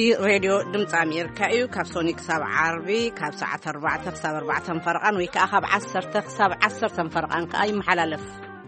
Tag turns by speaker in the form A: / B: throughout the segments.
A: راديو دمت أمريكا كاب سوني كساب عربي كاب ساعة 4 كساب 4 فرقان ويكا أخاب 10 كساب 10 فرقان كأي محللف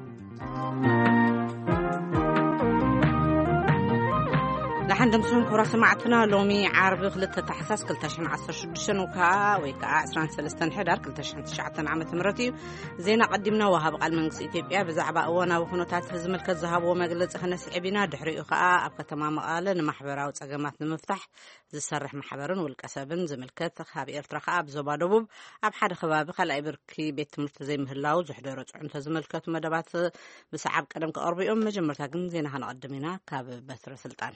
A: لحن دمسون كورا سمعتنا لومي عربي خلطة تحساس كلتاشن 16 وكا ويكا 23 حدار كلتاشن 9 عامة مرتي زينا قدمنا وهاب قال منقس إثيوبيا بزعبا أوانا وخنوتات هزمل كالزهاب ومقلت خنس عبينا دحريقو خاء أبقى تمام قال نمحبرا وتقامات نمفتح زسرح محبرن والكسابن زملكت خاب إرترخاء بزوبا دوبوب أب حد خبابي خلقي بركي بيت مرتزي مهلاو زحدو رجعون تزملكت مدبات بسعب قدم كأربي مجمرتا قن زينا هنقدمنا كاب بثر سلطان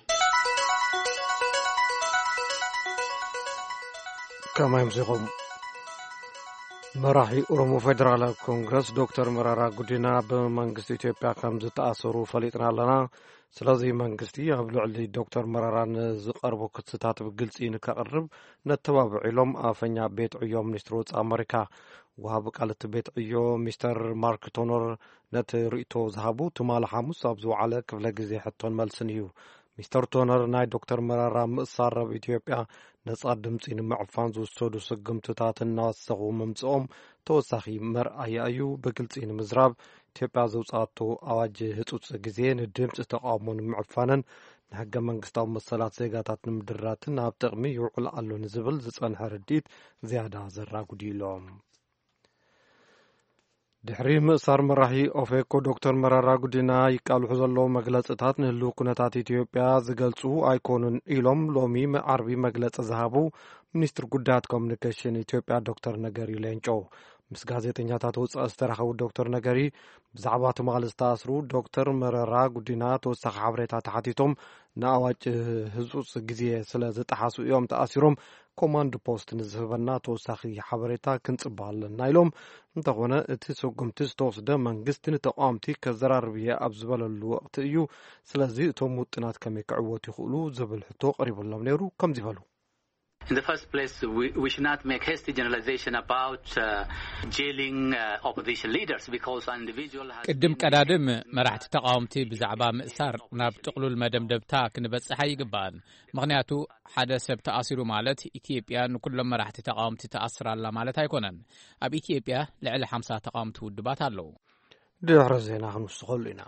B: كما يمسكم مراحي أورمو فدرال كونغرس دكتور مرارا غودينا بمنغست إثيوبيا كم زتأثروا فليتنا لنا سلازي منغستي أبلغ لي دكتور مرارا زقربو كتستات بقلسين كقرب نتبابع لهم أفنيا بيت عيو منستروت أمريكا وهاب قالت بيت عيو مستر مارك تونر نت رئيتو زهابو تمال حاموس أبزو على كفلا جزي حتون مالسنيو مستر تونر ناي دكتور مرارا مصار بإثيوبيا نصار دمصين معفان زوستودو سقمتتاتن ناسقو ممصوم توساخي مرأي أيو بقلصين مزراب إثيوبيا زوصاتو أواج هصوص غزين دمص تقامون معفانن نحق منغستاو مسلات زيغاتات نمدراتن اب تقمي يوقل الله نزبل زصن حرديت زياده زرا غديلوم دحري مصار مراحي اوفيكو دكتور مرارا غدينا يقالو زلو مغلصتات نهلو كنتات إثيوبيا زغلصو ايكونن إيلوم لومي عربي مغلص زهابو ሚኒስትር ጉዳያት ኮሙኒኬሽን ኢትዮጵያ ዶክተር ነገሪ ሌንጮ ምስ ጋዜጠኛታት ወጽ አስተራኸው ዶክተር ነገሪ ብዛዕባ ተማል ዝተኣስሩ ዶክተር መረራ ጉዲና ተወሳኺ ሓበሬታ ተሓቲቶም ንኣዋጭ ህጹጽ ግዜ ስለ ዝተሓሱ እዮም ተኣሲሮም ኮማንድ ፖስት ንዝህበና ተወሳኺ ሓበሬታ ክንጽባለን ናይሎም እንተኾነ እቲ ሰጉምቲ ዝተወስደ መንግስቲ ንተቋምቲ ከዘራርብየ ኣብ ዝበለሉ ወቅቲ እዩ ስለዚ እቶም ውጥናት ከመይ ክዕወቱ ይኽእሉ ዝብል ሕቶ ቀሪቡሎም ነይሩ ከምዚ ይበሉ
C: In the first place, we should not make hasty generalization about jailing opposition leaders because an individual has...
D: قدم قدادم مرحت تقاومتي بزعبا مأسار ناب تقلل مدمدبتا كنبصح يقبان مغنياتو حدا سب تأثيرو مالت إثيوبيا نكل مرحت تقاومتي تأثر الله مالت هيكونن أب إثيوبيا لعل 5 تقاومتي ودبات اللو
B: دحر زينا خنوستغلنا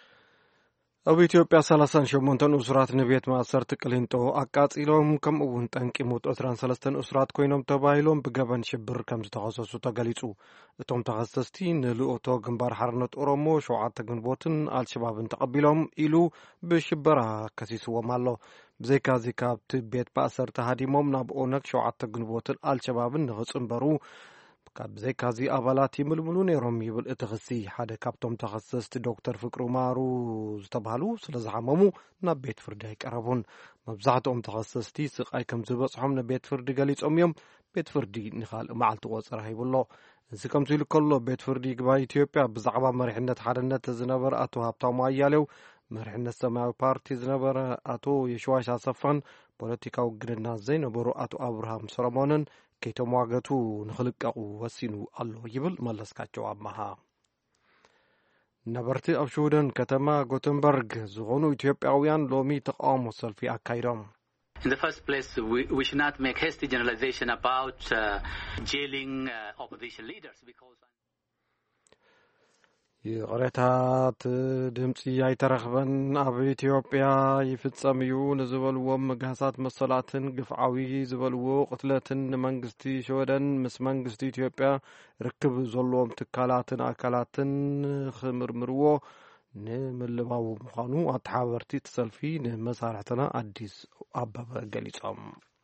B: أو إثيوبيا 38 أسرات نبيت مأسر تقلينتو أقاصيلهم كم أون تنقيموت 33 أسرات كوينهم تبايلهم بقبن شبر كم تخصصو تغليصو اتوم تخصصتي نلؤتو جنبار حرنت أورومو شوعات تغنبوتن الشبابن تقبلهم إلو بشبرها كسيسو مالو بزيكا زيكا بيت بأسر تهديمهم ناب أونك شوعات تغنبوتن الشبابن نغصنبرو كاب زي كازي أبالاتي ململو نيروم يبل اتغسي حدا كابتوم تخصصت دكتور فكرو مارو زتبهالو سلزحممو نبيت فردي قربون مبزعتهم تخصصتي سقاي كم زبصحم نبيت فردي غليصوم يوم بيت فردي نخال معلت وصر هيبلو انسي كم زيل كله بيت فردي غبا إثيوبيا بزعبا مرحنت حدنت زنبر اتو هابتاو مايالو مرحنت سماوي بارتي زنبر اتو يشواش صفان بوليتيكاو غدنا زينبرو اتو ابراهام سولومونن كيتو مواغتو نخلققو وسينو الله يبل ملسكاچو عمها نبرتي ابشودن كتما غوتنبرغ زغونو إثيوبياويان لومي تقامو سلفي اكايرم
C: In the first place, we should not make hasty generalization about jailing opposition leaders because
B: يغرتات دمصي يترخبن اب إثيوبيا يفصميو نزبلو مغاسات مسلاتن غفعوي زبلو قتلتن منغستي شودن مس منغستي إثيوبيا ركب زلوم تكالاتن اكالاتن خمرمرو نملباو مخانو اتحاورتي تسلفي نمسارحتنا اديس ابابا غليصوم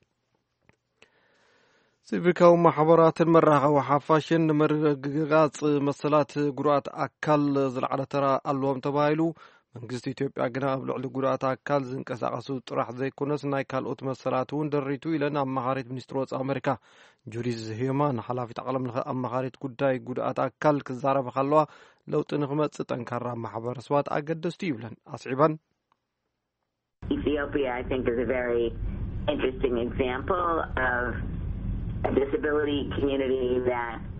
B: سيفيكاو محبرات المراغة وحفاشن مرغاص مسلات قرات أكل زلعة ترى اللوم تبايلو منغست إثيوبيا غنا بلعل قرات أكل زنقساقسو طرح زي كونس ناي كالوت مسلاتون دريتو إلى مهاريت منستروت أمريكا جوريز هيمان حلافة عالم مهاريت قداي قرات أكل كزارة بخلوها لو تنغمت ستنكرر محبر سوات أقدس تيبلن أصعبا
E: Ethiopia, I think, is a very interesting example of a disability community that has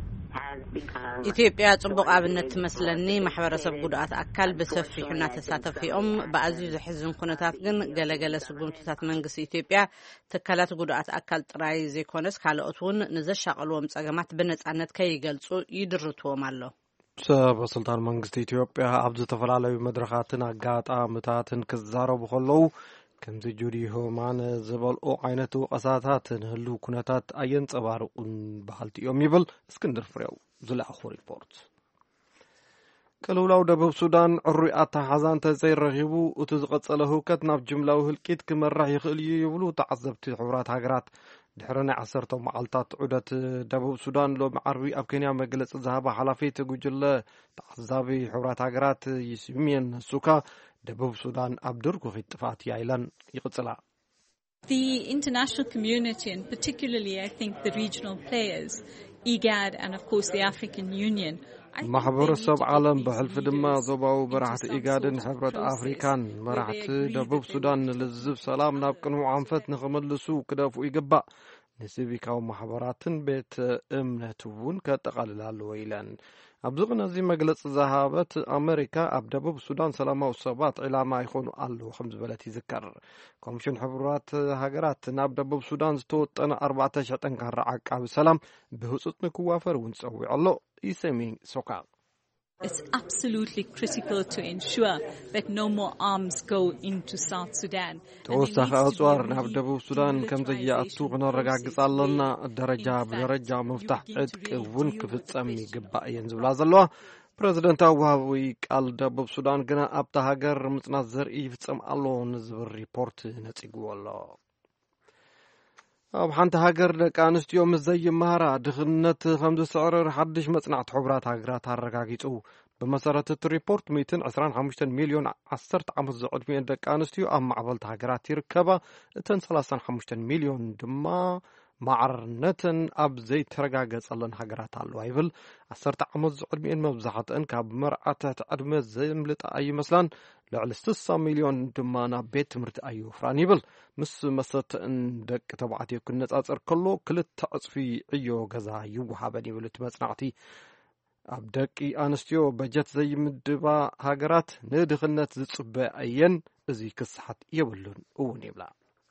A: ኢትዮጵያ ጽቡቕ ኣብነት ትመስለኒ ማሕበረሰብ ጉድኣት ኣካል ብሰፊሑና ተሳተፊኦም ብኣዝዩ ዝሕዝን ኩነታት ግን ገለገለ ስጉምትታት መንግስቲ ኢትዮጵያ ትካላት ጉድኣት ኣካል ጥራይ ዘይኮነስ ካልኦት እውን ንዘሻቐልዎም ጸገማት ብነጻነት ከይገልጹ ይድርትዎም ኣሎ።
B: ሰበስልጣን መንግስቲ ኢትዮጵያ ኣብ ዝተፈላለዩ መድረኻትን ኣጋጣሚታትን ክዛረቡ ከለዉ ከምዚ ጁዲ ሆማን ዝበልኦ ዓይነት ወቀሳታት ንህሉ ኩነታት ኣየንጸባርቁን ባህልቲ እዮም ይብል እስክንድር ፍሬው ዝለኣኹ ሪፖርት። ቅልውላው ደቡብ ሱዳን ዕሩይ ኣተሓሕዛ እንተዘይረኺቡ እቲ ዝቐጸለ ህውከት ናብ ጅምላዊ ህልቂት ክመራሕ ይኽእል እዩ ይብሉ ተዓዘብቲ ሕቡራት ሃገራት ድሕሪ ናይ 10 መዓልታት ዑደት ደቡብ ሱዳን ሎሚ ዓርቢ ኣብ ኬንያ መግለጺ ዝሃባ ሓላፊት ጉጅለ ተዓዛቢ ሕቡራት ሃገራት ይስሚን ሱካ ደቡብ ሱዳን ኣብ ድርጉኺት ጥፋት ያይላን ይቕጽላ።
E: The international community and particularly I think the regional players IGAD and of course the African Union
B: ማሕበረሰብ ዓለም ብሕልፊ ድማ ዞባዊ መራሕቲ ኢጋድን ሕብረት ኣፍሪካን መራሕቲ ደቡብ ሱዳን ንልዝብ ሰላም ናብ ቅንዕ ዓንፈት ንኽምልሱ ክደፍኡ ይግባእ። ንሲቪካዊ ማሕበራትን ቤት እምነት እውን ከጠቓልላ ኣለዎ ኢለን። ኣብዚ ቅነዚ መግለፂ ዝሃበት ኣሜሪካ ኣብ ደቡብ ሱዳን ሰላማዊ ሰባት ዕላማ ይኾኑ ኣለዉ ከም ዝበለት ይዝከር። ኮሚሽን ሕቡራት ሃገራት ናብ ደቡብ ሱዳን ዝተወጠነ 4,000 ጠንካራ ዓቃቢ ሰላም ብህፁፅ ንክዋፈር እውን ፀዊዑ ኣሎ። ይሰሚን ሶካ
E: It's absolutely critical to ensure that no more arms go into South Sudan.
B: ተወሳኺ ኣጽዋር ናብ ደቡብ ሱዳን ከም ዘየኣቱ ክነረጋግጽ ኣለና። ደረጃ ብደረጃ ምፍታሕ ዕጥቂ እውን ክፍጸም ይግባእ እየን ዝብላ ዘለዋ ፕረዚደንታዊ ወሃቢ ቃል ደቡብ ሱዳን ግና ኣብታ ሃገር ምጽናት ዘርኢ ይፍጸም ኣሎ ንዝብል ሪፖርት ነጺግዎ ኣሎ። ኣብ ሓንቲ ሃገር ደቂ ኣንስትዮ ምስ ዘይመሃራ ድኽነት ከም ዝስዕርር ሓድሽ መጽናዕቲ ሕቡራት ሃገራት ኣረጋጊጹ። ብመሰረት እቲ ሪፖርት 125 ሚልዮን 10 ዓመት ዝዕድሚአን ደቂ ኣንስትዮ ኣብ ማዕበልቲ ሃገራት ይርከባ። እተን 35 ሚልዮን ድማ ማዕርነትን ኣብ ዘይተረጋገጸለን ሃገራት ኣለዋ ይብል። 10 ዓመት ዝዕድሚአን መብዛሕትአን ካብ መርዓት ዕድመ ዘምልጣ ኣይመስላን። ልዕሊ 60 ሚልዮን ድማ ናብ ቤት ትምህርቲ ኣይወፍራን ይብል። ምስ መሰተአን ደቂ ተባዕትዮ ክነጻጸር ከሎ 2 እጥፊ ዕዮ ገዛ ይወሃበን ይብል እቲ መጽናዕቲ። ኣብ ደቂ ኣንስትዮ በጀት ዘይምድባ ሃገራት ንድኽነት ዝጽበያ እየን። እዚ ክስሓት የብሉን እውን ይብላ።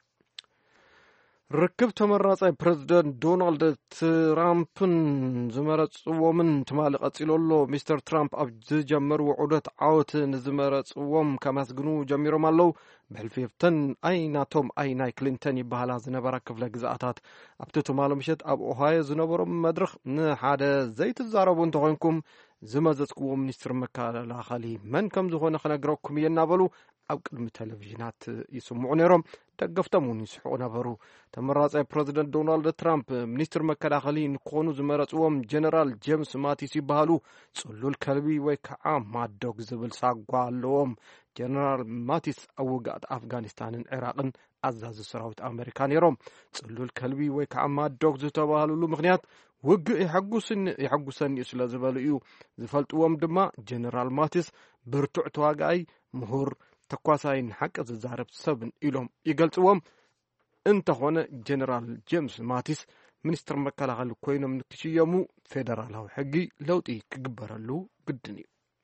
B: ርክብ ተመራጻይ ፕሬዚደንት ዶናልድ ትራምፕን ዝመረጽዎምን ትማሊ ቀጺሉ ኣሎ። ሚስተር ትራምፕ ኣብ ዝጀመርዎ ዑደት ዓወት ንዝመረጽዎም ከመስግኑ ጀሚሮም ኣለዉ። ብሕልፊፍተን ኣይናቶም ኣይ ናይ ክሊንተን ይበሃላ ዝነበራ ክፍለ ግዛኣታት ኣብቲ ትማሊ ምሸት ኣብ ኦሃዮ ዝነበሮም መድረኽ ንሓደ ዘይትዛረቡ እንተኾንኩም ዝመዘዝክዎ ሚኒስትር መከላኸሊ መን ከም ዝኾነ ክነግረኩም እየ እናበሉ ኣብ ቅድሚ ቴሌቭዥናት ይስምዑ ነይሮም። ደገፍቶም እውን ይስሕቁ ነበሩ። ተመራጻይ ፕሬዚደንት ዶናልድ ትራምፕ ሚኒስትር መከላኸሊ ንክኾኑ ዝመረጽዎም ጀነራል ጄምስ ማቲስ ይበሃሉ። ጽሉል ከልቢ ወይ ከዓ ማዶግ ዝብል ሳጓ ኣለዎም። ጀነራል ማቲስ ኣብ ውጋእት ኣፍጋኒስታንን ዕራቅን ኣዛዚ ሰራዊት ኣሜሪካ ነይሮም። ጽሉል ከልቢ ወይ ከዓ ማዶግ ዝተባሃሉሉ ምክንያት ውግእ ይሐጉሰኒ ስለ ዝበሉ እዩ። ዝፈልጥዎም ድማ ጀነራል ማቲስ ብርቱዕ ተዋጋኣይ፣ ምሁር፣ ተኳሳይን ሓቂ ዝዛረብ ሰብን ኢሎም ይገልጽዎም። እንተኾነ ጀነራል ጄምስ ማቲስ ሚኒስትር መከላኸሊ ኮይኖም ንክሽየሙ ፌደራላዊ ሕጊ ለውጢ ክግበረሉ ግድን እዩ።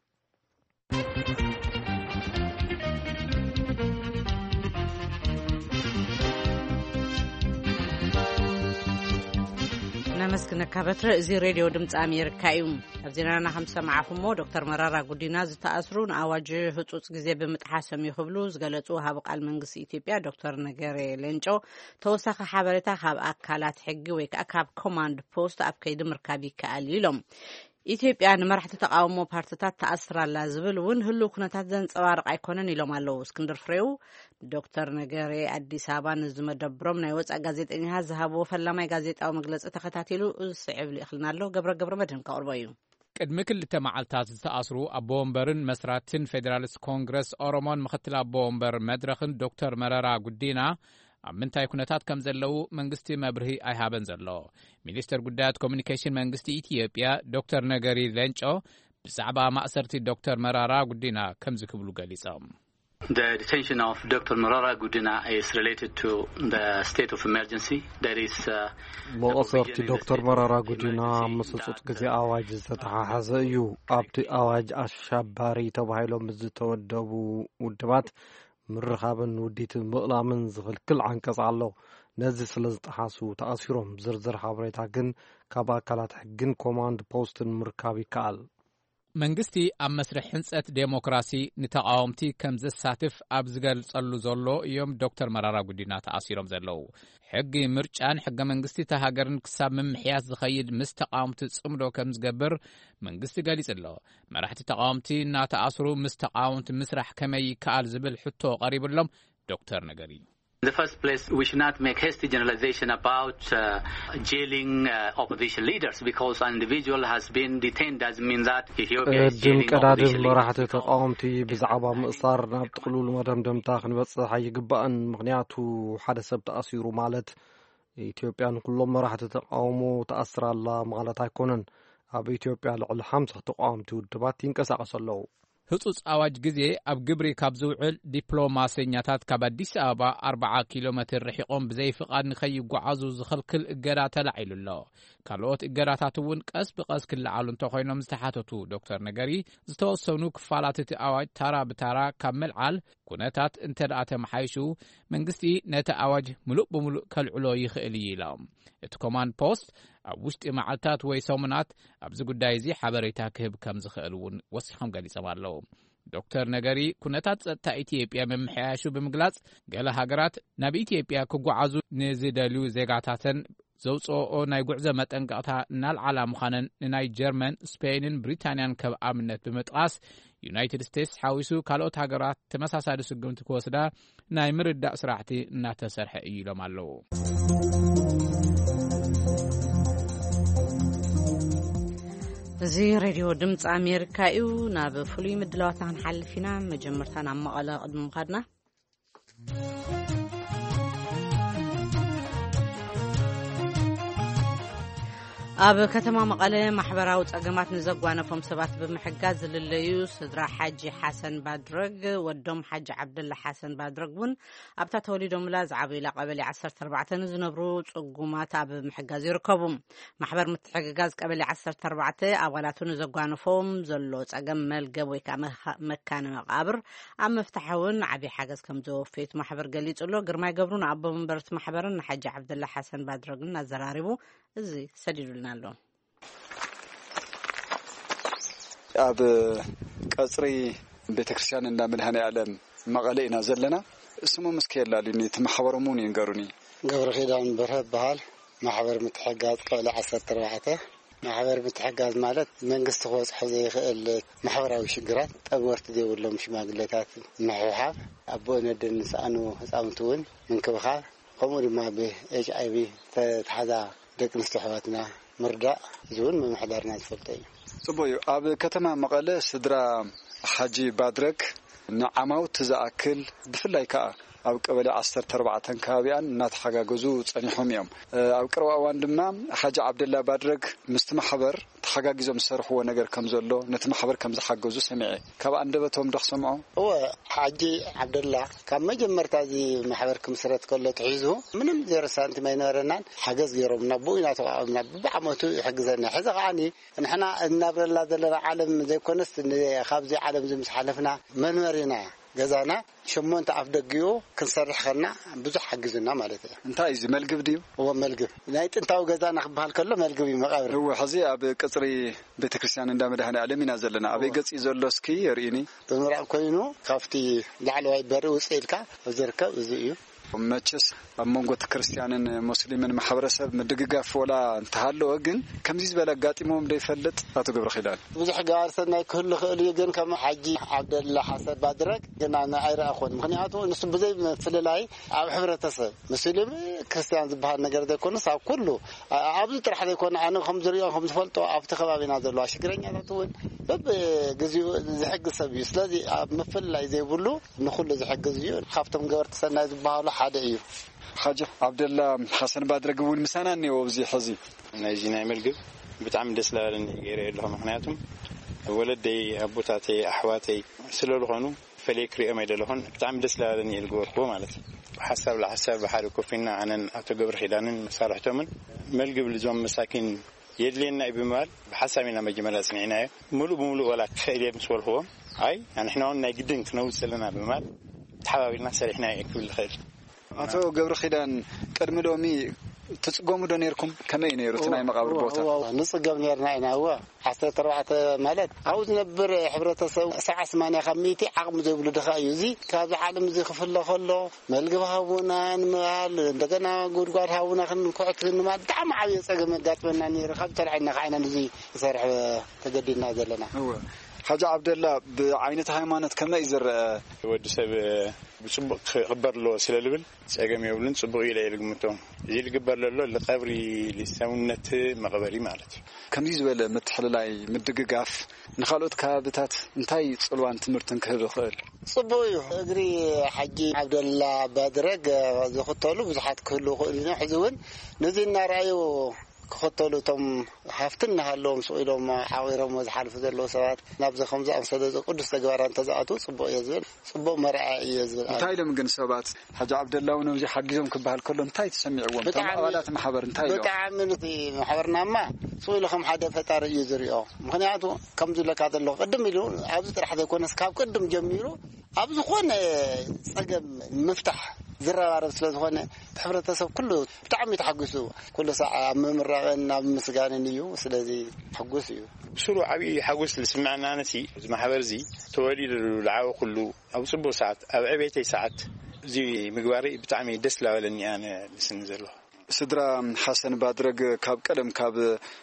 A: ነመስግነካ በትረ እዚ ሬድዮ ድምፂ ኣሜሪካ እዩ። ኣብ ዜናና ከም ሰማዕኹሞ ዶክተር መራራ ጉዲና ዝተኣስሩ ንኣዋጅ ህፁፅ ግዜ ብምጥሓሶም ይኽብሉ ዝገለጹ ሃብ ቃል መንግስቲ ኢትዮጵያ ዶክተር ነገሬ ሌንጮ ተወሳኺ ሓበሬታ ካብ ኣካላት ሕጊ ወይ ከዓ ካብ ኮማንድ ፖስት ኣብ ከይዲ ምርካብ ይከኣል ኢሎም። ኢትዮጵያ ንመራሕቲ ተቃውሞ ፓርቲታት ተኣስራላ ዝብል እውን ህሉ ኩነታት ዘንጸባርቕ ኣይኮነን ኢሎም ኣለዉ። እስክንድር ፍሬው ዶክተር ነገሬ ኣዲስ ኣበባ ንዝመደብሮም ናይ ወፃኢ ጋዜጠኛታት ዝሃብዎ ፈላማይ ጋዜጣዊ መግለፂ ተኸታቲሉ ዝስዕብሉ ይኽልና ኣሎ። ገብረ መድህን ከቕርቦ እዩ።
D: ቅድሚ 2 መዓልታት ዝተኣስሩ ኣቦ ወንበርን መስራትን ፌደራሊስት ኮንግረስ ኦሮሞን ምክትል ኣቦ ወንበር መድረኽን ዶክተር መረራ ጉዲና ኣብ ምንታይ ኩነታት ከም ዘለዉ መንግስቲ መብርሂ ኣይሃበን ዘሎ። ሚኒስትር ጉዳያት ኮሚኒኬሽን መንግስቲ ኢትዮጵያ ዶክተር ነገሪ ሌንጮ ብዛዕባ ማእሰርቲ ዶክተር መራራ ጉዲና ከም ዝክብሉ ገሊጾም
C: The detention of Dr. Marara Gudina is related to the state of emergency. There is
B: مقصرتي دكتور مرارا غودينا مسصوت غزي اواج ዝተሓሓዘ እዩ ኣብቲ ኣዋጅ ኣሸባሪ ተባሂሎም ዝተወደቡ ውድባት ምርኻብን ውዲትን ምቕላምን ዝኽልክል ዓንቀጽ ኣሎ ነዚ ስለ ዝተሓሱ ተኣሲሮም ዝርዝር ሓበሬታ ግን ካብ ኣካላት ሕግን ኮማንድ ፖስትን ምርካብ ይከኣል
D: መንግስቲ ኣብ መስርሕ ህንጸት ዴሞክራሲ ንተቃወምቲ ከም ዘሳትፍ ኣብ ዝገልጸሉ ዘሎ እዮም ዶክተር መራራ ጉዲና ተኣሲሮም ዘለው ሕጊ ምርጫን ሕገ መንግስቲ ተሃገርን ክሳብ ምምሕያት ዝኸይድ ምስ ተቃወምቲ ጽምዶ ከም ዝገብር መንግስቲ ገሊጽ ኣሎ መራሕቲ ተቃወምቲ እናተኣስሩ ምስ ተቃወምቲ ምስራሕ ከመይ ይከኣል ዝብል ሕቶ ቀሪብሎም ዶክተር ነገሪ
C: In the first place, we should not make hasty generalization about jailing opposition leaders because an individual has been detained doesn't mean that Ethiopia is jailing opposition leaders.
B: መራሕቲ ተቃወምቲ ብዛዕባ ምእሳር ናብ ጥቅሉል መደምደምታ ክንበጽሕ ኣይግባእን ምክንያቱ ሓደ ሰብ ተኣሲሩ ማለት ኢትዮጵያን ኩሎም መራሕቲ ተቃውሞ ተኣስራላ ማለት ኣይኮነን ኣብ ኢትዮጵያ ልዕሊ 50 ተቃወምቲ ውድባት ይንቀሳቀሱ ኣለዉ
D: ህጹጽ ኣዋጅ ግዜ ኣብ ግብሪ ካብ ዝውዕል ዲፕሎማስኛታት ካብ ኣዲስ ኣበባ 40 ኪሎ ሜትር ርሒቆም ብዘይ ፍቃድ ንኸይጓዓዙ ዝኽልክል እገዳ ተላዒሉ ኣሎ ካልኦት እገዳታት እውን ቀስ ብቀስ ክለዓሉ እንተኾይኖም ዝተሓተቱ ዶክተር ነገሪ ዝተወሰኑ ክፋላት እቲ ኣዋጅ ታራ ብታራ ካብ መልዓል ኩነታት እንተደኣ ተመሓይሹ መንግስቲ ነቲ ኣዋጅ ሙሉእ ብሙሉእ ከልዕሎ ይኽእል እዩ ኢሎም እቲ ኮማንድ ፖስት ኣብ ውሽጢ መዓልታት ወይ ሰሙናት ኣብዚ ጉዳይ እዚ ሓበሬታ ክህብ ከም ዝኽእል እውን ወሲኾም ገሊጾም ኣለዉ ዶክተር ነገሪ ኩነታት ጸጥታ ኢትዮጵያ መምሕያሹ ብምግላጽ ገለ ሃገራት ናብ ኢትዮጵያ ክጓዓዙ ንዝደልዩ ዜጋታትን ዘውፅኦ ናይ ጉዕዞ መጠንቀቕታ እናልዓላ ምዃነን ንናይ ጀርመን ስፔንን ብሪታንያን ከም ኣብነት ብምጥቃስ ዩናይትድ ስቴትስ ሓዊሱ ካልኦት ሃገራት ተመሳሳሊ ስጉምቲ ክወስዳ ናይ ምርዳእ ስራሕቲ እናተሰርሐ እዩ ኢሎም ኣለዉ
A: እዚ ሬድዮ ድምፂ ኣሜሪካ እዩ ናብ ፍሉይ ምድላዋት ክንሓልፍ ኢና መጀመርታ ናብ መቐለ ቅድሚ ምኻድና ኣብ ከተማ መቐለ ማሕበራዊ ጸገማት ንዘጓነፎም ሰባት ብምሕጋዝ ዝልለዩ ስድራ ሓጂ ሓሰን ባድረግ ወዶም ሓጂ ዓብደላ ሓሰን ባድረግ እውን ኣብታ ተወሊዶምላ ዝዓበዩላ ቀበሌ 14 ዝነብሩ ጽጉማት ኣብ ምሕጋዝ ይርከቡ ማሕበር ምትሕግጋዝ ቀበሌ 14 ኣባላቱ ንዘጓነፎም ዘሎ ጸገም መልገብ ወይ ከዓ መካነ መቃብር ኣብ መፍትሐውን ዓቢ ሓገዝ ከም ዘወፈየት ማሕበር ገሊጹሎ ግርማይ ገብሩን ኣቦ መንበርቲ ማሕበርን ሓጂ ዓብደላ ሓሰን ባድረግን ኣዘራሪቡ እዚ ሰዲዱልና ኣሎ
F: ኣብ ቀጽሪ ቤተክርስቲያን እንዳ መድኃኔ ዓለም መቐለ ኢና ዘለና እስሙ መስከየላልኒ ተማሕበረሙን ይንገሩኒ
G: ገብረ ኺዳን በርሀ በሃል ማሕበር ምትሕጋዝ ቀበሌ 14 ማሕበር ምትሕጋዝ ማለት መንግስቲ ክወጽሖ ዘይኽእል ማሕበራዊ ሽግራት ጠበርቲ ዘይብሎም ሽማግለታት ምሕብሓብ ኣቦ ነደን ንስኣኑ ህፃውንቲ እውን ምንክብኻብ ከምኡ ድማ ብኤችኣይቪ ተታሓዛ ደቂ ኣንስትዮ ኣሕዋትና ምርዳእ ዝውን መምሕዳርና ዝፈልጦ እዩ
F: ጽቡቅ እዩ ኣብ ከተማ መቐለ ስድራ ሓጂ ባድረግ ንዓማውት ዝኣክል ብፍላይ ከዓ ኣብ ቀበሌ 14 ከባቢያን እናተሓጋገዙ ጸኒሖም እዮም ኣብ ቅርብ እዋን ድማ ሓጂ ዓብደላ ባድረግ ምስቲ ማሕበር ተሓጋጊዞም ዝሰርሕዎ ነገር ከም ዘሎ ነቲ ማሕበር ከም ዝሓገዙ ሰሚዐ ካብ አንደበቶም ደኽሰምዖ
G: ሓጂ ዓብደላ ካብ መጀመርታ እዚ ማሕበር ክምስረት ከሎ ተሒዙ ምንም ዘረሳንቲ ማይነረናን ሓገዝ ገይሮምና ቡኢና ተቃውምና ብዓመቱ ይሕግዘና ሕዚ ከዓኒ ንሕና እናብረላ ዘለና ዓለም ዘይኮነስ ካብዚ ዓለም ዝምስሓለፍና መንበሪና ገዛና ሸሞንተ ኣፍ ደጊኡ ክንሰርሕ ከና ብዙሕ ሓግዝና ማለት እዩ
F: እንታይ እዚ መልግብ ድዩ
G: መልግብ ናይ ጥንታዊ ገዛና ክበሃል ከሎ መልግብ እዩ መቃብር
F: ሕዚ ኣብ ቅጽሪ ቤተክርስቲያን እንዳ መድኃኔ ዓለም ኢና ዘለና ኣበይ ገጽ ዘሎ እስኪ የርኢኒ
G: ብምራቅ ኮይኑ ካብቲ ላዕለዋይ በሪ ውፅእ ኢልካ ዝርከብ እዚ እዩ
F: መቸስ ኣብ መንጎ ክርስቲያንን ሙስሊምን ማሕበረሰብ ምድግጋፍ ወላ እንተሃለወ ግን ከምዚ ዝበለ ጋጢሞም ደይፈልጥ ኣቶ ገብረ ኺዳን
G: ብዙሕ ገባርሰብ ናይ ክህሉ ክእል እዩ ግን ከም ሓጂ ዓብደላ ሓሰን ባድረግ ግና ኣይረኣኾን ምክንያቱ ንሱ ብዘይ ፍልላይ ኣብ ሕብረተሰብ ሙስሊም ክርስቲያን ዝበሃል ነገር ዘይኮነስ ኣብ ኩሉ ኣብዚ ጥራሕ ዘይኮነ ኣነ ከም ዝሪኦ ከም ዝፈልጦ ኣብቲ ከባቢና ዘለዋ ሽግረኛታት እውን በብግዚኡ ዝሕግዝ ሰብ እዩ ስለዚ ኣብ ምፍልላይ ዘይብሉ ንኩሉ ዝሕግዝ እዩ ካብቶም ገበርቲ ሰናይ ዝበሃሉ ሓደ እዩ
F: ሓጂ ዓብደላ ሓሰን ባድረግ እውን ምሳና እኒኦ ኣብዚ ሕዚ
H: ናይዚ ናይ መልግብ ብጣዕሚ ደስ ዝብለኒ ገይረ ኣለኹ ምክንያቱም ወለደይ ኣቦታተይ ኣሕዋተይ ስለዝኾኑ فليك ريم يدلهون بتعمل دسلا لني الجوركو مالته حسب لحسب بحال كوفينا عن أتجبر خلانين مسارحتهم ملقب لزوم مساكين يدلينا بمال بحسبنا مجمل سنينا ملو بملو ولا خير مسؤول هو أي يعني إحنا قلنا جدا نوصل لنا بمال تحاولنا سرحنا يكفي الخير
F: أتو جبر خلان كرملومي تسقوموا دنيركم كما ينيروا تناي مقابر بوتا
G: نسقم نيرنا هنا هو حتى تروعت مالت عاوز نبر حبرتسو ساعه 8 500 عقم زبل دخايو زي كاب عالم زي خفله خلو ملغبهاونا نمال እንደገና ጉድጓድ ሃውና ክንኩዕት ንማል በጣም ዓብይ ፀገም ጋጥመና ነይሩ ካብ ተልዓና ኻይና ንዚ ሰርሕ ተገዲና ዘለና
F: هو حاجة عبد الله بعينة هايمانت كما يزرع
H: ود سب بصبق خبر له سلالبل ساقم يولن صبغ الى يلقمتهم زي القبر له لقبري لسونت مقبري مالتي
F: كم يزبل متحللاي مدققاف نخالوت كابتات انتاي صلوان تمرتن كهب خيل
G: صبوي اغري حجي عبد الله بدرق زخطلو بزحات كله خلنا حزون نزينا رايو كخطلو تم حفتنا هاللوم سويلهم حاويرهم وزحالف زلو سوات نابز خمسة أمسدز قدس تجواران تزعتو صبوا يزبل صبوا مرعى يزبل
F: انتاي لهم جن سبات حاج عبد الله ونوزي حجزهم كبهال كلهم انتاي تسمعون تموالات محبر انتاي
G: بتعامل في محبرنا ما سويلهم حدا فتار يزريو مخنياتو كم زلك هذا اللو قدم يلو عبد راح يكون اسكاب قدم جميرو عبد خون صقم مفتح زرار ስለሆነ ህብረተሰብ ኩሉ በጣም ይተሐግሱ ኩሉ ሰዓት መምራቀና መስጋነንዩ ስለዚህ ተሐግሱ እዩ
H: ስሩ ዓቢ ሓጎስ ልስማዕና ነሲ ማሕበር ዚ ተወሊድ ልዓው ኩሉ ኣብ ጽቡቕ ሰዓት ኣብ ዕቤተይ ሰዓት እዚ ምግባሪ ብጣዕሚ ደስ ላበለኒ ኣነ ልስን ዘሎ
F: ስድራ ሓሰን ባድረግ ካብ ቀደም ካብ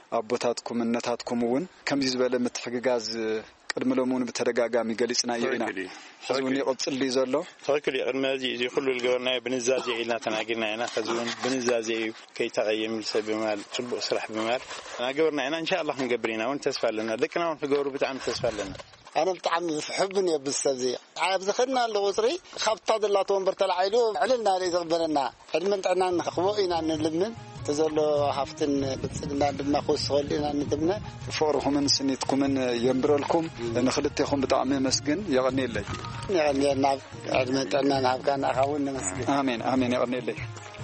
F: ኣቦታትኩም እናታትኩም እውን ከምዚ ዝበለ ምትሕግጋዝ قدم لمون بترجعامي جلسنا يعينا خزوني قبل لي زلوا
H: فكل قدم زي كل الجورنا بنزازي إلنا تناقلنا هنا خزون بنزازي كي تغيم السبب مال تبو سرح بمال أنا جورنا هنا إن شاء الله نجبرينا وأنت تسفل لنا ذكرنا ونجور بتعمل تسفل لنا
G: أنا بتعمل حبني بالسبزية عارف دخلنا اللوطري خبطة الله تومبر طلعيلو علنا اللي تقبلنا علمت عنا خوئنا عن اللبنان تزولو حفتن بتصدنا بمخوص خلينا ندمنا
F: فورهم من سنتكم من ينبرلكم نخلتكم بطعم مسجن يغني لي
G: يعني نعم علمت عنا نعم كان أخونا مسجن
F: آمين آمين يغني لي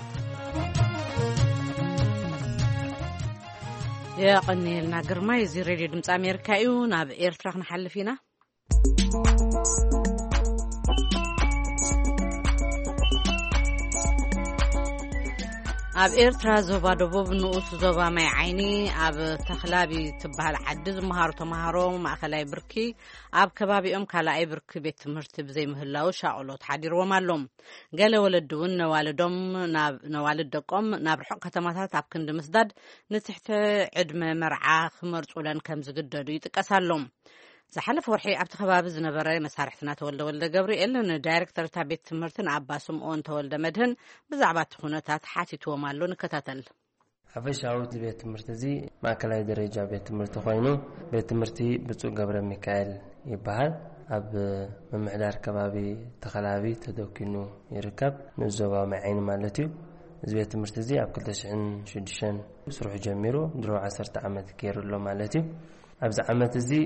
A: يا قني لنا قرماي زي راديو دمس أمريكا يونا بإيرتراخ نحل فينا أب إيرترا زوبا دبوب نقص زوبا ماي عيني أب تخلابي تبهال عدد مهارو ما خلاي بركي أب كبابي كلاي بركي بيت مرتب زي مهلاو شاولوت حدير ومالهم قال ولدون نوالدهم نوالدكم نابرحق كتماتات أب كند مسداد نتحت عدم مرعى خمرت ولن كم زقددو يتكسالهم زحلف ورحي أبت خباب زنبرة مسارحتنا تولد جبريل إن دايركتور تابيت مرتن عباسم أون تولد مدهن بزعبات خونتات حاتي تومالون كتاتل
I: حفش عروت لبيت مرتزي ما كلاي درجة بيت مرت خوينو بيت مرتي بتسوق جبر ميكائيل يبهر أب ممحدار كبابي تخلابي تدوكينو يركب نزوبا معين مالتيو بيت مرتزي أب كلتشن شدشن سروح جميرو درو 10 عامات كيرو له مالتيو أبز عمت زي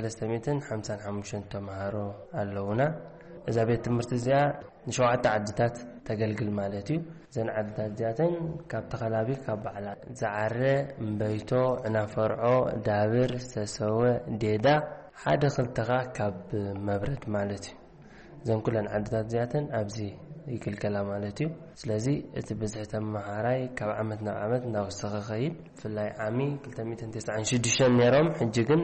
I: 355 تمهارو اللونا إذا بيت مرتزيا نشوعات عدتات تقلقل مالتي زين عدتات زياتين كاب تخلابي كاب على زعره مبيتو عنا فرعو دابر سسوى ديدا حدا خلتغا كاب مبرد مالتي زين كلن عدتات زياتين أبزي يكل كلام مالتي سلازي اتبزحت مهاراي كاب عمتنا وسخ خيب في الله عامي 396 نيرم حجكن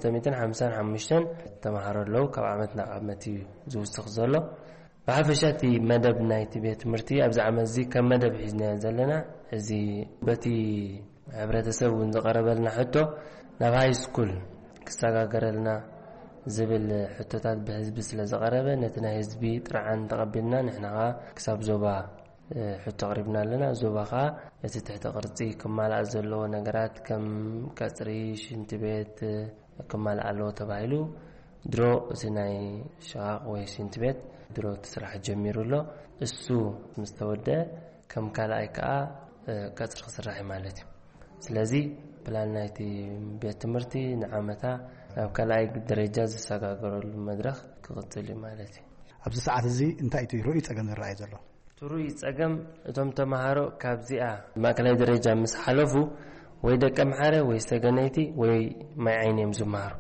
I: 355 تمهار له كاب عمتي زو استخزله بعفشاتي مدب نايتي بيت مرتي ابز عمزي كم مدب حزنا زلنا ازي بتي عبرتسو نقربلنا حتى نهاي سكول كساغاغرلنا زبل حتتات بحزب سلازقربه نتنا حزبي طرعان تقبلنا نحنا كساب زوبا حتى قربنا لنا زوباقا تحت قرصي كمال ازلو نغرات كم كسري شنت بيت كمال علو تبايلو درو سناي شاق وي شنت بيت درو تسرح جميرو له السو مستوده كم كلايكا كسر خسرحي مالتي سلازي بلانايتي بيت مرتي نعمتا كلاي درجة زساقاقرو المدرخ كغطلي مالتي
J: ኣብዚ ሰዓት እዚ እንታይ እዩ ሩኡይ ፀገም ዝረኣይ ዘሎ?
I: ሩኡይ ፀገም እቶም ተማሃሮ ካብዚኣ ማእከላይ ደረጃ ምስ ሓለፉ ወይ ደቀ መሓረ ወይ ሰገነይቲ ወይ ማይ ዓይንም ዝመሃሩ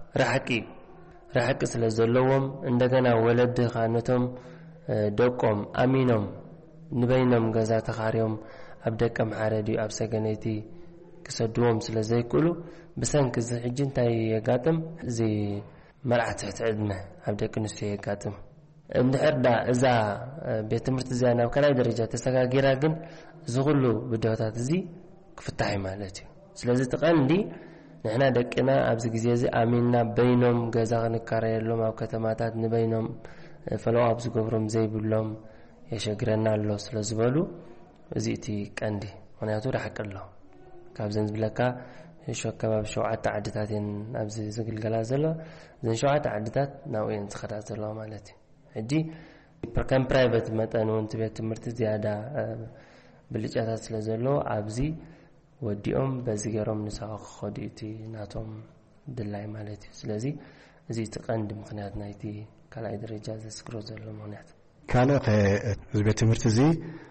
I: ራሕቂ ስለ ዘለዎም እንደገና ወለድ ኻነቶም ደቆም ኣሚኖም ንበይኖም ገዛ ተኻርዮም ኣብ ደቀ መሓረ ድዩ ኣብ ሰገነይቲ ክሰድዎም ስለ ዘይክእሉ ብሰንኪ እዚ ሕጂ እንታይ የጋጥም እዚ መርዓት ትዕድመ ኣብ ደቂ ኣንስትዮ የጋጥም እንድሕርዳ እዛ ቤት ትምህርቲ እዚኣ ናብ ካልኣይ ደረጃ ተሰጋጊራ ግን እዚ ኩሉ ብድሆታት እዚ ክፍታሕ ማለት እዩ ስለዚ ተቐንዲ ንሕና ደቅና ኣብዚ ግዜ እዚ ኣሚንና በይኖም ገዛ ክንካረየሎም ኣብ ከተማታት ንበይኖም ፈለዋብ ዝገብሮም ዘይብሎም የሸግረና ኣሎ ስለ ዝበሉ እዚ እቲ ቀንዲ ምክንያቱ ራሕቂ ኣሎ ካብዘን ዝብለካ ከባቢ 7 ዓድታት እየን ኣብዚ ዝግልገላ ዘሎ እዘን 7 ዓድታት ናብኡ እየን ዝኸዳ ዘለዋ ማለት እዩ ሕጂ ከም ፕራይቬት መጠን እውን ቤት ትምህርቲ ዝያዳ ብልጫታት ስለ ዘለዎ ኣብዚ ወዲኦም በዚ ገይሮም ንሳው ክኸዱ እቲ ናቶም ድላይ ማለት እዩ ስለዚ እዚ እቲ ቀንዲ ምክንያት ናይቲ ካልኣይ ደረጃ ዘስክሮ ዘሎ ምክንያት
J: ካልእ እዚ ቤት ትምህርቲ እዚ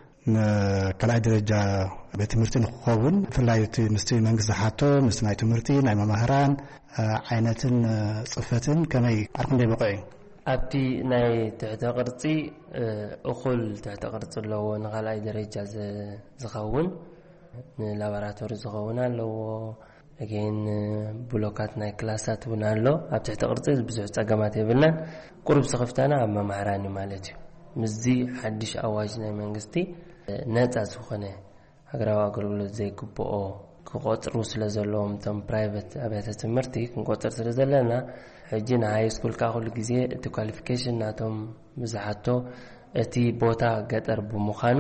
J: ካልኣይ ደረጃ ቤት ትምህርቲ ንክኸውን ብፍላይ እቲ ምስቲ መንግስቲ ዝሓቶ ምስ ናይ ትምህርቲ ናይ መማህራን ዓይነትን ፅፈትን ከመይ ዓርኩም ደይበቕዑ
I: ኣብቲ ናይ ትሕተ ቅርፂ እኹል ትሕተ ቅርፂ ኣለዎ ንኻልኣይ ደረጃ ዝኸውን ንላቦራቶሪ ዝኸውን ኣለዎ እገን ብሎካት ናይ ክላሳት እውን ኣሎ ኣብ ትሕተ ቅርፂ ብዙሕ ፀገማት የብልናን ቁርብ ስኽፍታና ኣብ መማህራን ማለት እዩ ምዚ ሓድሽ ኣዋጅ ናይ መንግስቲ ነፃ ዝኾነ ሃገራዊ ኣገልግሎት ዘይግብኦ ክቆፅሩ ስለ ዘለዎም እቶም ፕራይቬት ኣብያተ ትምህርቲ ክንቆፅር ስለ ዘለና ሕጂ ንሃይ ስኩል ካ ኩሉ ግዜ እቲ ኳሊፊኬሽን ናቶም ብዝሓቶ እቲ ቦታ ገጠር ብምዃኑ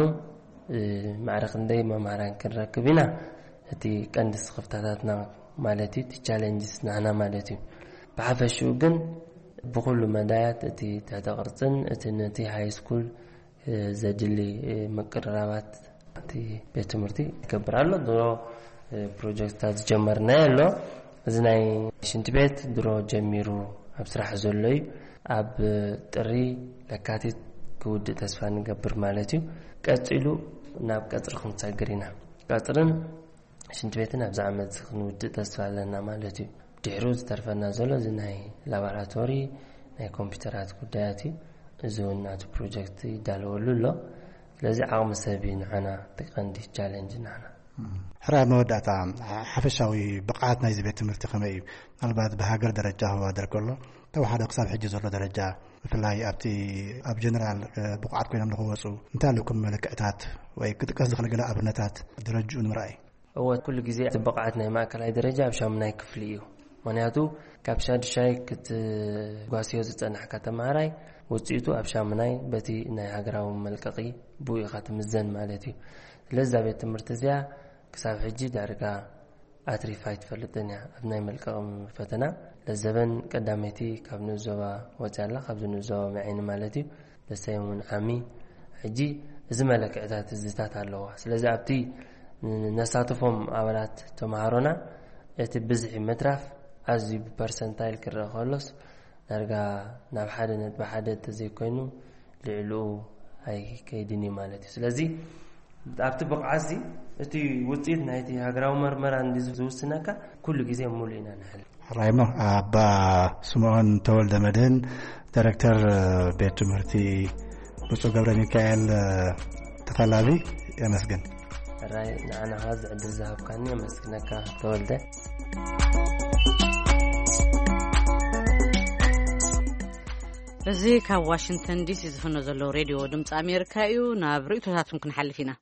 I: ማዕረኽ እንደይ መማህራን ክንረክብ ኢና እቲ ቀንዲ ስኽፍታታትና ማለት እዩ እቲ ቻሌንጅስ ናህና ማለት እዩ ብሓፈሽኡ ግን ብኩሉ መዳያት እቲ ትሕተ ቅርፅን እቲ ነቲ ሃይ ስኩል ዘድሊ ምቅርራባት እቲ ቤት ትምህርቲ ይገብር ኣሎ ድሮ ፕሮጀክትታት ዝጀመርናዮ ኣሎ እዚ ናይ ሽንቲ ቤት ድሮ ጀሚሩ ኣብ ስራሕ ዘሎ እዩ ኣብ ጥሪ ለካቲት ክውድእ ተስፋ ንገብር ማለት እዩ ቀፂሉ ናብ ቀፅሪ ክንሰግር ኢና ቀፅርን ሽንቲ ቤትን ኣብዚ ዓመት ክንውድእ ተስፋ ኣለና ማለት እዩ ድሕሩ ዝተርፈና ዘሎ እዚ ናይ ላቦራቶሪ ናይ ኮምፒውተራት ጉዳያት እዩ እዚ እውን ናቱ ፕሮጀክት ይዳለወሉ ኣሎ ስለዚ ዓቕሚ ሰብ ንዓና ተቐንዲ ቻሌንጅ ንዓና ሕራይ
J: መወዳእታ ሓፈሻዊ ብቕዓት ናይዚ ቤት ትምህርቲ ከመይ እዩ ምናልባት ብሃገር ደረጃ ክዋደር ከሎ ተዋሓደ ክሳብ ሕጂ ዘሎ ደረጃ ብፍላይ ኣብ ጀነራል ብቕዓት ኮይኖም ንክወፁ እንታይ ኣለኩም መለክዕታት ወይ ክጥቀስ ዝኽእል ገለ ኣብነታት ደረጅኡ ንምርኣይ
I: እወ ኩሉ ግዜ እቲ ብቕዓት ናይ ማእከላይ ደረጃ ኣብ 8ይ ክፍሊ እዩ ምክንያቱ ካብ 6ይ ክትጓስዮ ዝፀንሕካ ተምሃራይ ውፅኢቱ ኣብ 8ይ በቲ ናይ ሃገራዊ መልቀቂ ብኡ ኢኻ ትምዘን ማለት እዩ ስለዚ ቤት ትምህርቲ እዚኣ ክሳብ ሕጂ ዳርጋ ኣትሪፋ ይትፈልጥን እያ ኣብ ናይ መልቀቂ ፈተና ለዘበን ቀዳመይቲ ካብ ንዞባ ወፅያላ ካብ ንዞባ መዒኒ ማለት እዩ ደሰዮም እውን ዓሚ ሕጂ እዚ መለክዕታት እዝታት ኣለዋ ስለዚ ኣብቲ ነሳትፎም ኣባላት ተምሃሮና እቲ ብዝሒ ምትራፍ ኣዝዩ ብፐርሰንታይል ክረአ ከሎስ ዳርጋ ናብ ሓደ ነጥቢ ሓደ ተዘይኮይኑ ልዕልኡ ኣይከይድን ማለት እዩ ስለዚ ኣብቲ ብቕዓት እቲ ውፅኢት ናይቲ ሃገራዊ መርመራ ዝውስነካ ኩሉ ግዜ ሙሉእ ኢና ንሕል
J: ራይሞ ኣባ ስምዖን ተወልደ መድህን ዳይሬክተር ቤት ትምህርቲ ብፁዕ ገብረ ሚካኤል ተፈላቢ የመስግን
I: ራይ ንዓና ኸ ዝዕድል ዝሃብካኒ የመስግነካ ተወልደ
A: እዚ ካብ ዋሽንግተን ዲሲ ዝፍኖ ዘሎ ሬድዮ ድምፂ ኣሜሪካ እዩ ናብ ርእቶታቱን ክንሓልፍ ኢና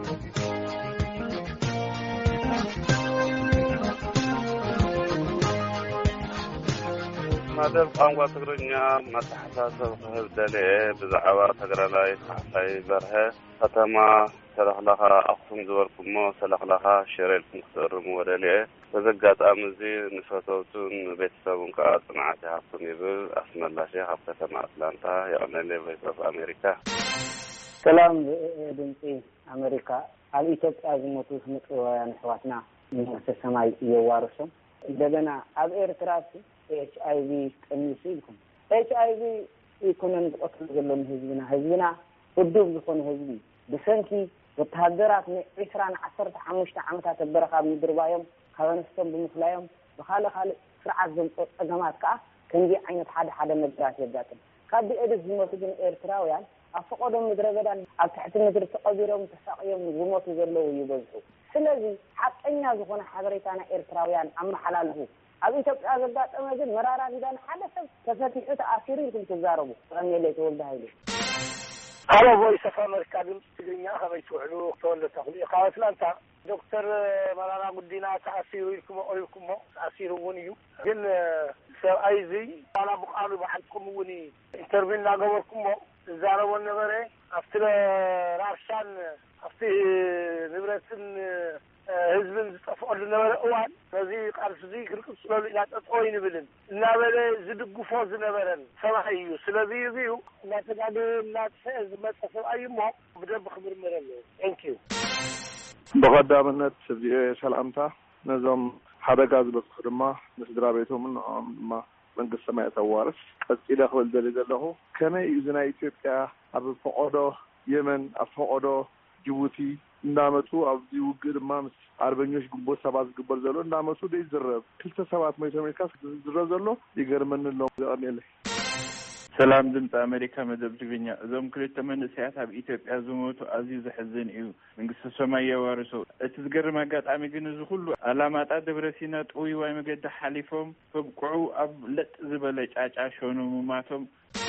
K: መደብ ቋንቋ ትግርኛ መተሓሳሰብ ክህብ ደልየ ብዛዕባ ተግራላይ ካሕሳይ በርሀ ከተማ ሰለኽለኻ ኣኽሱም ዝበልኩሞ ሰለኽለኻ ሸሬልኩም ክትእርምዎ ደልየ በዘጋጣሚ እዚ ንፈተውቱን ቤተሰቡን ከዓ ፅንዓት ይሃብኩም ይብል ኣስመላሽ ካብ ከተማ ኣትላንታ የቕነለ ቮይስ ኦፍ ኣሜሪካ
L: ሰላም ድምፂ ኣሜሪካ ኣብ ኢትዮጵያ ዝሞቱ ስምፅውያን ኣሕዋትና መንግስቲ ሰማይ የዋርሶም እንደገና ኣብ ኤርትራ HIV ቀንሱ ኢልኩም HIV ኢኮኖሚ ቆጥሮ ዘሎም ህዝብና ውድብ ዝኾነ ህዝቢ ብሰንኪ ወታደራት ን20 15 ዓመታት በረኻብ ምድርባዮም ካበነስቶም ብምፍላዮም በኻለ ስርዓት ዘምጾ ፀገማት ከዓ ክንዲ ዓይነት ሓደ ነገራት የጋጥም ካብ ቢኤድስ ዝሞቱ ግን ኤርትራውያን ኣፈቆዶም ምድረበዳን ኣብ ትሕቲ ምድሪ ተቐቢሮም ተሳቅዮም ዝሞቱ ዘለው ይበዝሑ ስለዚ ሓቀኛ ዝኾነ ሓበሬታና ኤርትራውያን ኣመሓላልፉ ኣብ ኢትዮጵያ ዘጋጠመ ግን መራራ ቢዳን ሓደ ሰብ ተፈቲሑ ተኣሲሩ ኢልኩም ትዛረቡ ቀሜለ ተወልደ ሃይሉ
M: አሎ ቮይስ ኦፍ አሜሪካ ድምፅ ትግርኛ ከመይ ትውዕሉ ተወልደ ተኽሊ ካብ አትላንታ ዶክተር መራራ ጉዲና ተኣሲሩ ኢልኩም ተኣሲሩ እውን እዩ ግን ሰብኣይ እዚ ዋላ ብቃሉ ባሓልኩም እውን ኢንተርቪው እናገበርኩሞ ዝዛረቦ ነበረ ኣብቲ ራብሻን ኣብቲ ንብረትን ህዝብን ዝጠፍቀሉ ነበረ እዋን ነዚ ቃልሲ እዚ ክንቅፅለሉ ኢና ጠጠው ይንብልን እናበለ ዝድግፎ ዝነበረን ሰብኣይ እዩ ስለዚ እዚዩ እናተጋደ እናጥፍአ ዝመፀ ሰብኣይ እሞ ብደንብ ክምርምር ኣለዎ ቴንኪዩ
N: በቀዳምነት ሰላምታ ነዞም ሓደጋ ዝበፅሑ ድማ ንስድራ ቤቶምን ንዖም ድማ መንግስቲ ሰማይ ተዋርስ ቀፂለ ክብል ደሊ ዘለኹ ከመይ እዩ ናይ ኢትዮጵያ ኣብ ፈቆዶ የመን ኣብ ፈቆዶ ጅቡቲ እንዳመቱ ኣብዚ ውግእ ድማ ምስ አርበኞች ግንቦት ሰባት ዝግበር ዘሎ እንዳመቱ ደይዝረብ ክልተ ሰባት ሞይቶ አሜሪካ ዝረብ ዘሎ ይገርመን ነው ዘቀኔለ
O: ሰላም ድምፅ አሜሪካ መደብ ትግርኛ እዞም ክልተ መንእሰያት ኣብ ኢትዮጵያ ዝሞቱ ኣዝዩ ዘሕዝን እዩ መንግስቲ ሰማይ የዋርሶ እቲ ዝገርም ኣጋጣሚ ግን እዚ ኩሉ ኣላማጣ ደብረሲና ጥውይዋይ መገዲ ሓሊፎም ከብቅዑ ኣብ ለጥ ዝበለ ጫጫ ሾኑ ሙማቶም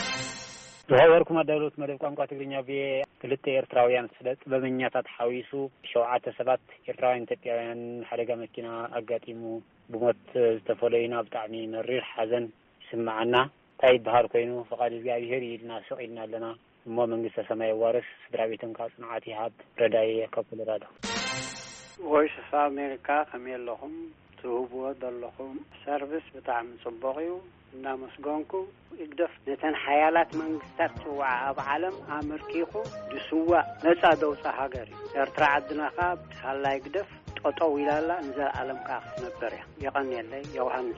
P: ዝኸበርኩም ኣዳሎት መደብ ቋንቋ ትግርኛ ክልተ ኤርትራውያን ስለ ጥበበኛታት ሓዊሱ 7 ሰባት ኤርትራውያን ኢትዮጵያውያን ሓደጋ መኪና ኣጋጢሙ ብሞት ዝተፈለዩና ብጣዕሚ መሪር ሓዘን ይስምዓና ታይ በሃል ኮይኑ ፈቃድ እግዚአብሔር ይልና ሰቂልና ኣለና እሞ መንግስተ ሰማይ ዋርስ ስድራ ቤትን ካብ ጽንዓት ይሃብ ረዳይ ከፍለራዶ
Q: ቮይስ ኦፍ አሜሪካ ከመየለኹም ትህብዎ ዘለኹም ሰርቪስ ብጣዕሚ ጽቡቕ እዩ እናመስገንኩ ይግደፍ ነተን ሓያላት መንግስታት ጽዋዕ ኣብ ዓለም ኣመርኪኹ ድስዋ ነፃ ደውፃ ሃገር ኤርትራ ዓድናኻ ብሓላይ ይግደፍ ጠጠው ይላላ ንዘለዓለም ካ ክትነብር እያ የቀኒየለይ ዮሐንስ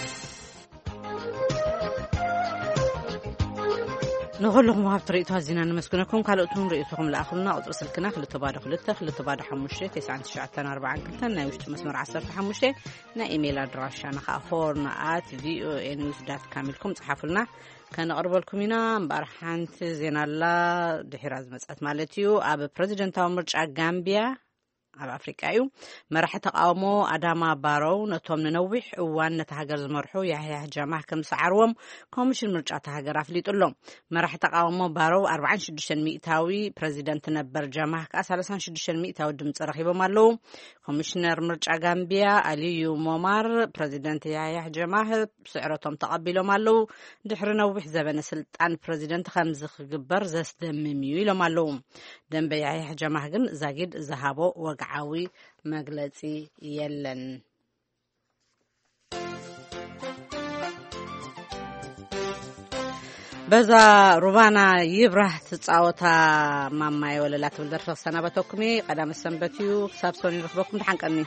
A: نقولكم هاب طريقتها زينا نمسكنكم كالوتون رئيسكم لآخرنا قطع سلكنا خلطة بعد حموشة 994 كنتنا نايوشت مسمار 10 نا إيميل أدراشنا خورنا@voanews.com لكم صحافلنا كان أقرب لكم هنا بارحانت زينا الله دحراز مسأت مالتيو أب بريزيدنت أمرج غامبيا ኣብ ኣፍሪቃ እዩ መራሒ ተቃውሞ ኣዳማ ባሮው ነቶም ንነዊሕ እዋን ነታ ሃገር ዝመርሑ ያህያ ጀማህ ከም ሰዓርዎም ኮሚሽን ምርጫ ሃገር ኣፍሊጡሎም መራሒ ተቃውሞ ባሮው 46 ሚእታዊ ፕሬዚደንት ነበር ጀማህ ከ 36 ሚእታዊ ድምጽ ረኺቦም ኣለው ኮሚሽነር ምርጫ ጋምቢያ አሊዩ ሞማር ፕሬዚደንት ያህያ ጀማህ ስዕረቶም ተቀቢሎም ኣለው ድሕሪ ነዊሕ ዘበነ ስልጣን ፕሬዚደንት ከም ዝግበር ዘስደምም እዩ ኢሎም ኣለው ደንበ ያህያ ጀማህ ግን ዛጊድ ዝሃቦ ወግዓዊ መግለጺ የለን በዛ ሩባና ይብራህ ተጻወታ ማማይ ወለላ ትብል ደርፈ ሰናበተኩም ቀዳም ሰንበትዩ ሳብሶን ይረክበኩም ድሓንቀኒ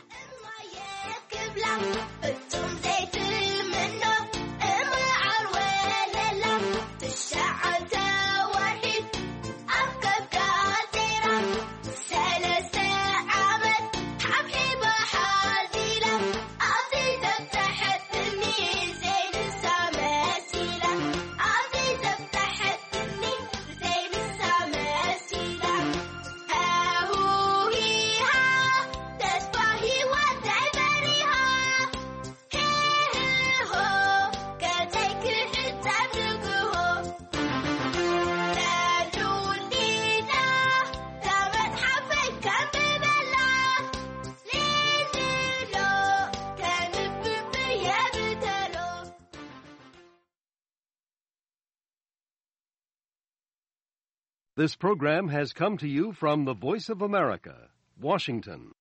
R: This program has come to you from the Voice of America, Washington.